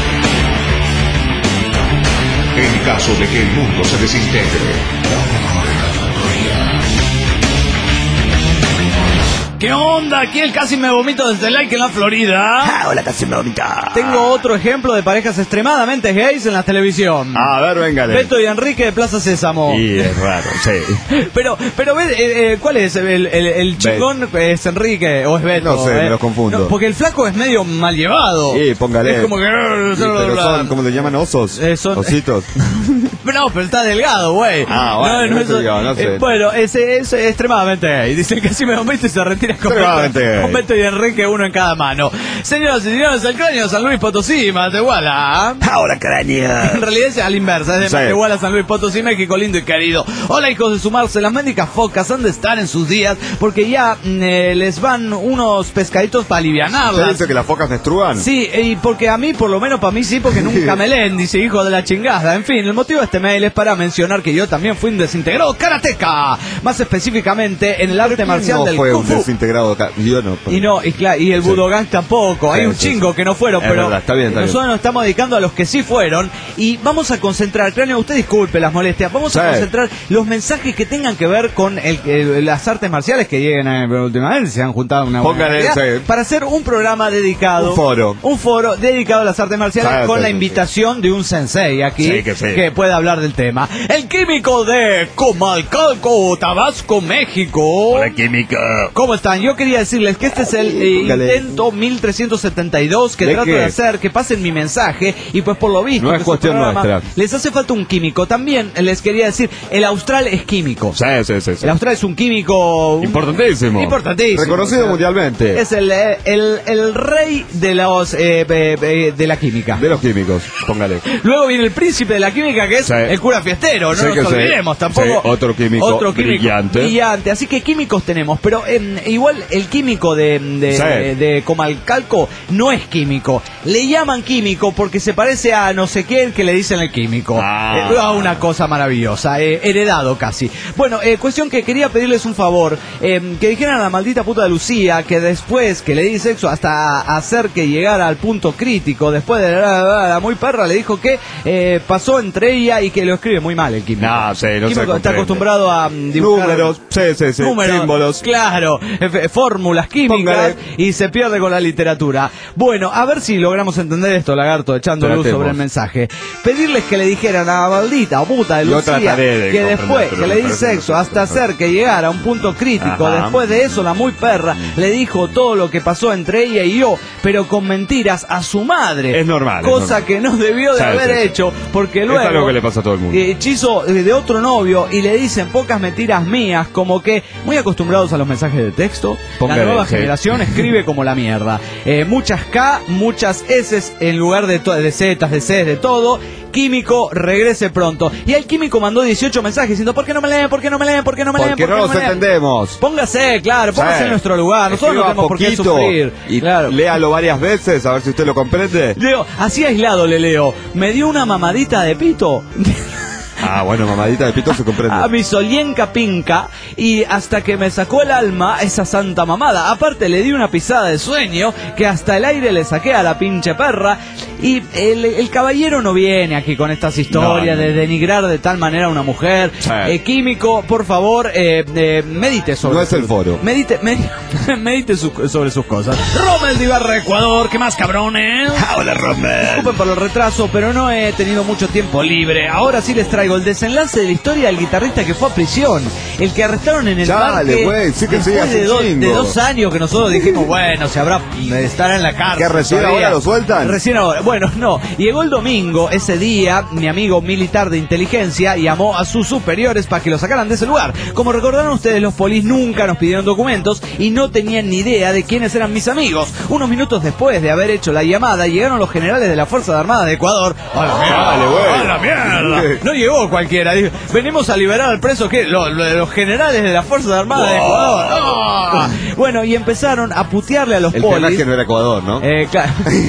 En caso de que el mundo se desintegre. ¿Qué onda? Aquí el casi me vomito desde el like en la Florida. hola, casi me vomita. Tengo otro ejemplo de parejas extremadamente gays en la televisión. A ver, véngale. Beto y Enrique de Plaza Sésamo. Y es raro, sí. Pero, pero ve, eh, eh, ¿cuál es? ¿El, el, el chingón es Enrique o es Beto? No sé, eh? me los confundo. No, porque el flaco es medio mal llevado. Y póngale. Es como que... Y, pero son, ¿cómo le llaman? Osos. Eh, son- Ositos. No, pero está delgado, güey. Ah, bueno, no, no, no sé eso- yo, no sé. eh, bueno, es, es extremadamente gay. Dice que casi me vomito y se retira con Extremadamente Beto, gay. con Beto y Enrique, uno en cada mano. Señoras y señores, el cráneo San Luis Potosí, Matehuala. Ahora, cráneo. En realidad es a la inversa, es de Sí. Matehuala, San Luis Potosí, México lindo y querido. Hola, hijos de sumarse, las médicas focas han de estar en sus días porque ya mm, eh, les van unos pescaditos para ¿Usted alivianarlas. dice que las focas menstruan? Sí, y porque a mí, por lo menos para mí sí, porque nunca me leen, dice hijo de la chingada. En fin, el motivo de este mail es para mencionar que yo también fui un desintegrado karateca, más específicamente en el arte marcial no del fue Kung un Fu. desintegrado. ca- Yo no. Y no, y, claro, y el Sí. Budogan tampoco. Hay Sí, un sí, chingo sí. que no fueron, Es pero verdad, está bien, está nosotros bien. nos estamos dedicando a los que sí fueron y vamos a concentrar, Cráneo, usted disculpe las molestias, vamos a Sí. concentrar los mensajes que tengan que ver con el, el- las artes marciales que lleguen a, últimamente, se han juntado una buena Póngale, cantidad, sí. para hacer un programa dedicado, Un foro. un foro dedicado a las artes marciales Sí, con sí, la sí, invitación de un sensei aquí Sí, que sí. puede hablar del tema. El químico de Comalcalco, Tabasco, México. química. ¿Cómo están? Yo quería decirles que este es el eh, Póngale. intento mil trescientos setenta y dos que ¿De trato qué? de hacer, que pasen mi mensaje y pues por lo visto No es que su cuestión programa nuestra. les hace falta un químico. También les quería decir, el austral es químico. Sí, sí, sí. sí. El austral es un químico un- Importantísimo. Importantísimo. Reconocido O sea, mundialmente. Es el, eh, el, el rey de los eh, eh, eh, de la química. De los químicos, póngale. Luego viene el príncipe de la química, que es Sí. el cura fiestero, no Sí nos que sí. olvidemos tampoco. Sí, otro químico brillante. brillante. Así que químicos tenemos, pero eh, igual el químico de, de, Sí. de- de Comalcalco no es químico. Le llaman químico porque se parece a no sé quién que le dicen el químico. Ah. Eh, una cosa maravillosa, eh, heredado casi. Bueno, eh, cuestión que quería pedirles un favor, eh, que dijeran a la maldita puta de Lucía que después que le di sexo hasta hacer que llegara al punto crítico, después de la, la muy perra, le dijo que eh, pasó entre ella y que lo escribe muy mal el químico. No, sí, no El se químico está comprende. acostumbrado a mm, dibujar Números, sí, sí, sí. números, Símbolos. claro, f- fórmulas químicas Póngale. y se pierde con la literatura. Bueno, a ver si logramos entender esto, Lagarto, echando luz Tratemos. sobre el mensaje. pedirles que le dijeran a la maldita o puta de Lucía de que después que le di sexo hasta hacer que llegara a un punto crítico. Ajá. Después de eso, la muy perra mm. le dijo todo lo que pasó entre ella y yo, pero con mentiras a su madre. Es normal. Cosa es normal. que no debió de sí, haber sí, sí. hecho, porque luego... Es algo que le pasa a todo el mundo. Hechizo de otro novio y le dicen pocas mentiras mías, como que muy acostumbrados a los mensajes de texto. Póngale, la nueva sí. generación escribe como la mierda. Eh, muchas K, muchas S en lugar de, de Z, de C, de todo. Químico, regrese pronto. Y el Químico mandó dieciocho mensajes diciendo: ¿por qué no me leen? ¿Por qué no me leen? ¿Por qué no me leen? Porque no los entendemos. Póngase, claro, póngase sí. en nuestro lugar. Nosotros no tenemos por qué sufrir. Y claro. léalo varias veces, a ver si usted lo comprende. Leo, así aislado le leo. Me dio una mamadita de pito. Ah, bueno, mamadita de pito se comprende. A mi solienca pinca, y hasta que me sacó el alma esa santa mamada. Aparte le di una pisada de sueño que hasta el aire le saqué a la pinche perra. Y el, el caballero no viene aquí con estas historias no, no. de denigrar de tal manera a una mujer. Sí. Eh, Químico, por favor, eh, eh, medite sobre... No es el foro. Medite, medite, medite su, sobre sus cosas. Rommel de Ibarra, Ecuador, ¿qué más, cabrones? Hola, Rommel. Disculpen por el retraso, pero no he tenido mucho tiempo libre. Ahora sí les traigo el desenlace de la historia del guitarrista que fue a prisión. El que arrestaron en el Dale, parque wey, sí que después sí, de, do, de dos años que nosotros dijimos, bueno, se habrá de estar en la cárcel. ¿Que recién todavía. Ahora lo sueltan? Recién ahora. Bueno, no. Llegó el domingo, ese día, mi amigo militar de inteligencia llamó a sus superiores para que lo sacaran de ese lugar. Como recordaron ustedes, los polis nunca nos pidieron documentos y no tenían ni idea de quiénes eran mis amigos. Unos minutos después de haber hecho la llamada, llegaron los generales de la Fuerza Armada de Ecuador. ¡A la mierda! ¡A la mierda! No llegó cualquiera. Dijo, venimos a liberar al preso, ¿qué? Los, los generales de la Fuerza Armada de Ecuador. ¡Oh! Bueno, y empezaron a putearle a los el polis. El que no era Ecuador, ¿no? Eh, claro.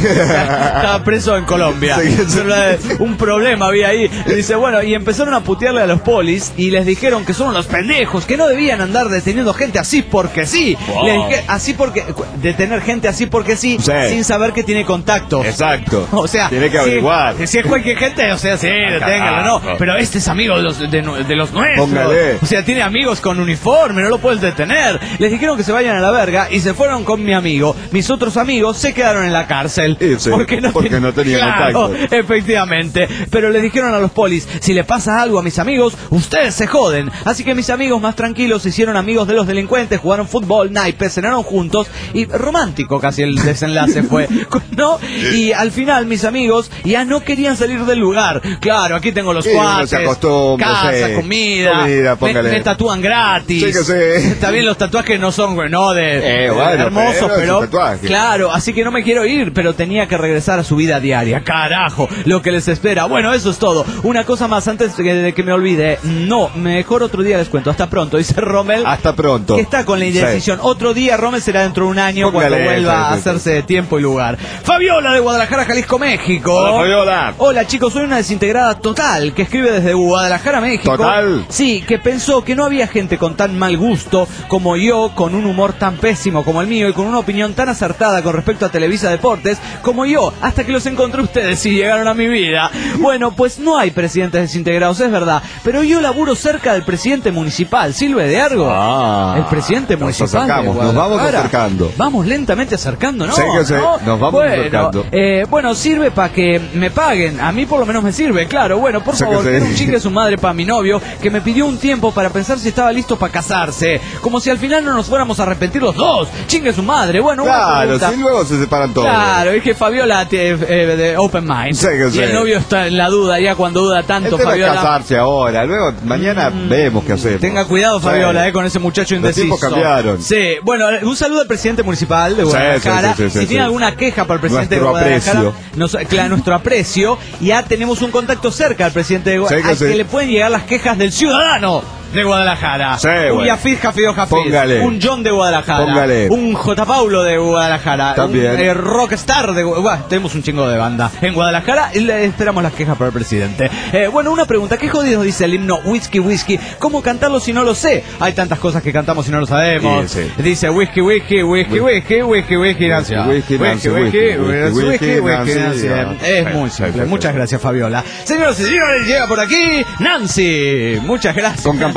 Estaba preso en Colombia. Sí, sí. Un problema había ahí. Le dice, bueno, y empezaron a putearle a los polis y les dijeron que son unos pendejos, que no debían andar deteniendo gente así porque sí. Wow. Les dije, así porque detener gente así porque sí, sí, sin saber que tiene contacto. Exacto. O sea, tiene que averiguar. Si, si es cualquier gente, o sea, sí, deténgalo, no. Pero este es amigo de los, de, de los nuestros. Póngale. O sea, tiene amigos con uniforme, no lo puedes detener. Les dijeron que se vayan a la verga y se fueron con mi amigo. Mis otros amigos se quedaron en la cárcel. Sí, porque no, porque ten... no tenían claro, contacto. Efectivamente. Pero le dijeron a los polis, si le pasa algo a mis amigos, ustedes se joden. Así que mis amigos más tranquilos se hicieron amigos de los delincuentes, jugaron fútbol, naipes, cenaron juntos y romántico casi el desenlace fue, ¿no? Y al final mis amigos ya no querían salir del lugar. Claro, aquí tengo los sí, cuates, casa, sí. comida, comida me, me tatúan gratis. Sí que sí. Está bien, los tatuajes no son, no de, eh, bueno, hermosos, pero, pero claro, así que no me quiero ir, pero tenía que regresar a su vida diaria. Carajo, lo que les espera. Bueno, eso es todo. Una cosa más antes de que me olvide. No, mejor otro día les cuento. Hasta pronto, dice Rommel. Hasta pronto. Que está con la indecisión. Sí. Otro día, Rommel será dentro de un año. Póngale, cuando vuelva sí, sí, a hacerse de tiempo y lugar. Fabiola de Guadalajara, Jalisco, México. Hola, Fabiola. Hola, chicos, soy una desintegrada total que escribe desde Guadalajara, México. Total. Sí, que pensó que no había gente con tan mal gusto como yo, con un humor tan pésimo como el mío y con una opinión tan acertada con respecto a Televisa Deportes como yo, hasta que los encontré ustedes y llegaron a mi vida. Bueno, pues no hay presidentes desintegrados, es verdad, pero yo laburo cerca del presidente municipal, Silve de Argo. Ah, el presidente municipal. Nos acercamos, nos vamos acercando. Vamos lentamente acercándonos. Sí, que sí, ¿no? Nos vamos bueno, acercando. Eh, bueno, sirve para que me paguen. A mí por lo menos me sirve, claro. Bueno, por sí, favor, que, que sí. un chingue su madre para mi novio, que me pidió un tiempo para pensar si estaba listo para casarse. Como si al final no nos fuéramos a arrepentir los dos. Chingue su madre. Bueno, claro, si luego se separan todos. Claro, es que Fabiola tiene eh, de open mind. Sí, que sí. Y el novio está en la duda ya cuando duda tanto, Fabiola. Es casarse ahora, luego mañana mm, vemos qué hacemos. Tenga cuidado, Fabiola, sí. eh, con ese muchacho indeciso. Los tiempos cambiaron. Sí, bueno, un saludo al presidente municipal de Guadalajara. Sí, sí, sí, sí, si sí, tiene sí. alguna queja para el presidente nuestro de Guadalajara, aprecio. Nos, claro, nuestro aprecio. Ya tenemos un contacto cerca al presidente de Guadalajara, al sí. que le pueden llegar las quejas del ciudadano de Guadalajara. Sí, un bueno. Yafid Jafido Jafiz. Póngale. Un John de Guadalajara. Póngale. Un J. Paulo de Guadalajara. También. Un eh, Rockstar de Guadalajara. Tenemos un chingo de banda en Guadalajara y le esperamos las quejas para el presidente. Eh, bueno, una pregunta. ¿Qué jodido dice el himno Whisky Whisky? ¿Cómo cantarlo si no lo sé? Hay tantas cosas que cantamos si no lo sabemos. Sí, sí. Dice Whisky Whisky Whisky Whisky Whisky Whisky Nancy. Whisky Whisky Whisky Whisky Whisky Nancy. Es muy simple. Muchas gracias, Fabiola. Señoras y señores, llega por aquí Nancy. Muchas gracias. Con campanita.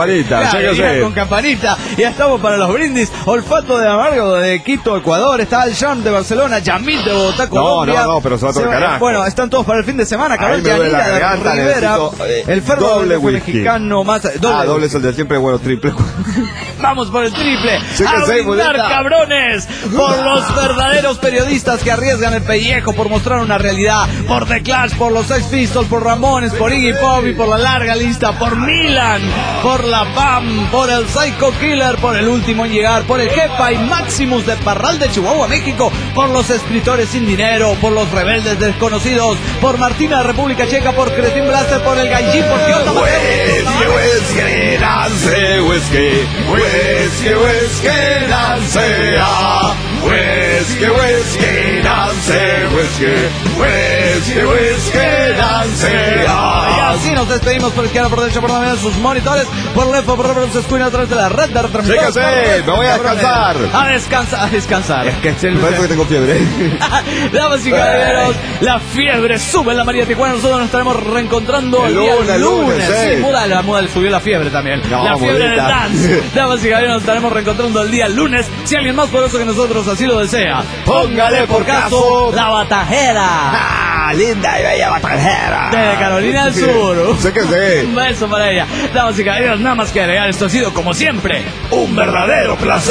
campanita, Claro, ya que guía sé. con campanita. Ya estamos para los brindis. Olfato de amargo de Quito, Ecuador. Está el Jean de Barcelona, Yamil de Bogotá, No, Colombia. no, no, pero se va todo el carajo. Bueno, están todos para el fin de semana. Ahí Cabral me duele la Yanira de garganta, Rivera. necesito, eh, El Ferro doble del whisky. mexicano más. Ah, doble es el de siempre, bueno, triple. Vamos por el triple. Sí que a sé, brindar, bonita. cabrones, por los verdaderos periodistas que arriesgan el pellejo por mostrar una realidad, por The Clash, por los Sex Pistols, por Ramones, por Iggy Pop y por la larga lista, por Milan, por la P A M, por el Psycho Killer, por el último en llegar, por el Jefa y Maximus de Parral de Chihuahua, México, por los escritores sin dinero, por los rebeldes desconocidos, por Martina de República Checa, por Cretin Blaster, por el Gallín, por Kyoto. Whisky, whisky, Nancy, whisky, whisky, whisky, Nancy, ah. Whisky, whisky, Nancy, whisky, whisky, whisky, Nancy, Y ah. así nos despedimos por izquierda, por derecha, por la media, sus monitores, por left, por reference screen a través de la red de retransmisión. Sí que sé, me voy a descansar. A descansar, a descansar. Es que es el parece que tengo fiebre. Damas y caballeros, la fiebre sube en la María Tijuana. Nosotros nos estaremos reencontrando el, El día lunes, lunes. lunes, Sí, sí. muda, la muda subió la fiebre también. No, la fiebre del bonita. dance. Damas y caballeros, nos estaremos reencontrando el día lunes. Si alguien más poderoso que nosotros así lo desea, póngale por caso la batajera. Ah, linda y bella batajera. De Carolina del Sur. Sé que sé. Un beso para ella. Damas y caballeros, nada más que agregar. Esto ha sido, como siempre, un verdadero placer.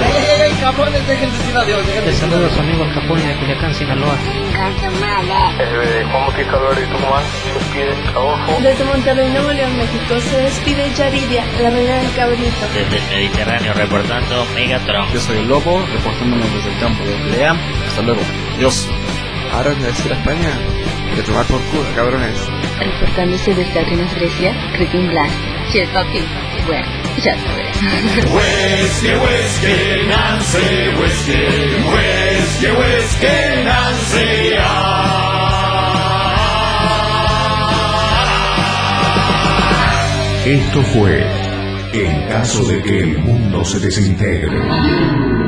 Les saludo a su amigo el Capone de Culiacán, Sinaloa. Eh, Juan Bautista Álvarez Tucumán, se despide Adolfo. Desde Monterrey, Nuevo León, México, se despide Yaridia, la reina del cabrito. Desde el Mediterráneo reportando Megatron. Yo soy el Lobo, reportándome desde el campo de Pelea. Hasta luego. Dios. Ahora me decir a España de tomar por culo, cabrones. Reportándose desde Atenas, Grecia, Cretin Blast. Si el papi, bueno, ya sabes. Whisky, whisky, Nancy, whisky, whisky, whisky, Nancy, ah. Esto fue En caso de que el mundo se desintegre.